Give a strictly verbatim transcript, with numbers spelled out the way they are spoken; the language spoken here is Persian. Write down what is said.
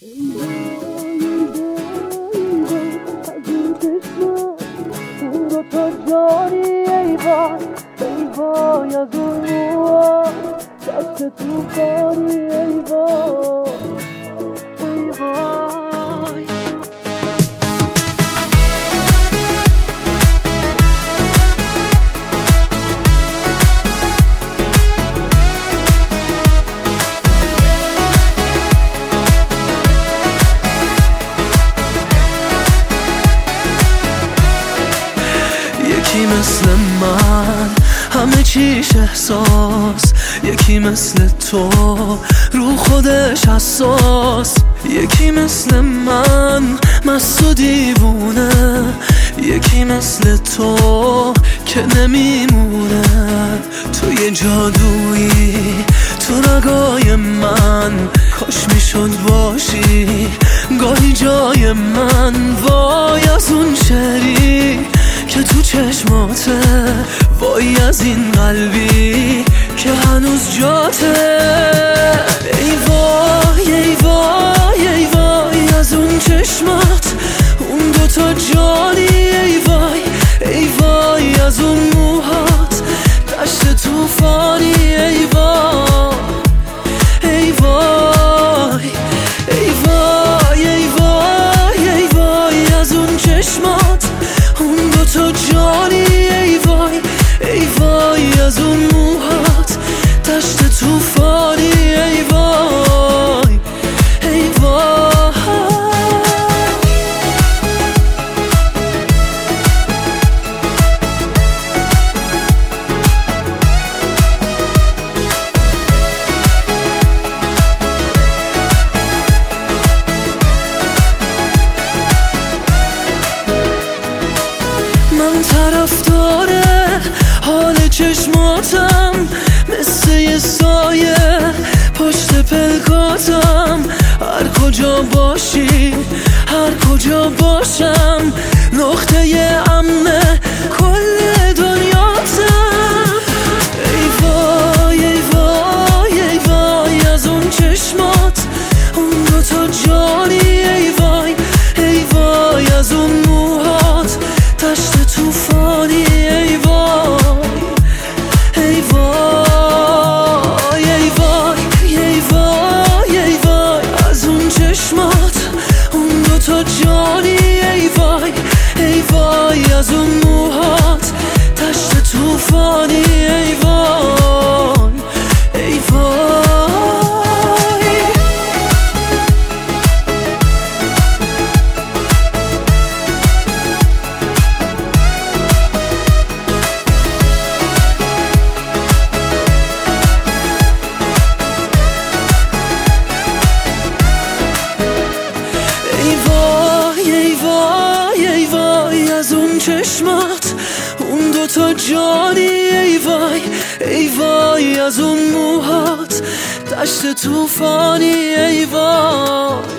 اون دو تا جانی ای وای ای وای از اون موها دست تو کاری ای وای ای وای یکی مثل من همه چیش احساس، یکی مثل تو رو خودش حساس، یکی مثل من مست و دیوونه، یکی مثل تو که نمیمونه. تو یه جادویی تو رگای من، کاش میشد باشی گاهی جای من. وای از اون شعری که تو چشماته، وای از این قلبی که هنوز جاته. ای وای ای وای ای وای از اون چشمات، اون دوتا جانی ای وای ای وای از اون موهات دشت توفانی ای وای ای وای ای وای ای وای ای وای از اون چشمات، اون دوتا جانی ای وای ای وای از اون موهات دشت توفانی ای وای ای وای. من طرفدار حال چشماتم، مثل یه سایه پشت پلکاتم. هر کجا باشی هر کجا باشم، نقطه امن کل دنیاتم. ای وای ای وای ای وای از اون چشمات، اون دوتا جانی ای وای ای وای از اون موهات دشت توفانی ای وای ای وای ای وای ای وای ای وای از اون چشمات، اون دوتا جانی ای وای ای وای از اون موهات دشت توفانی ای وای ای وای. ای وای ای وای ای وای از اون چشمات، اون دوتا جانی ای وای ای وای از اون موهات دشت توفانی ای وای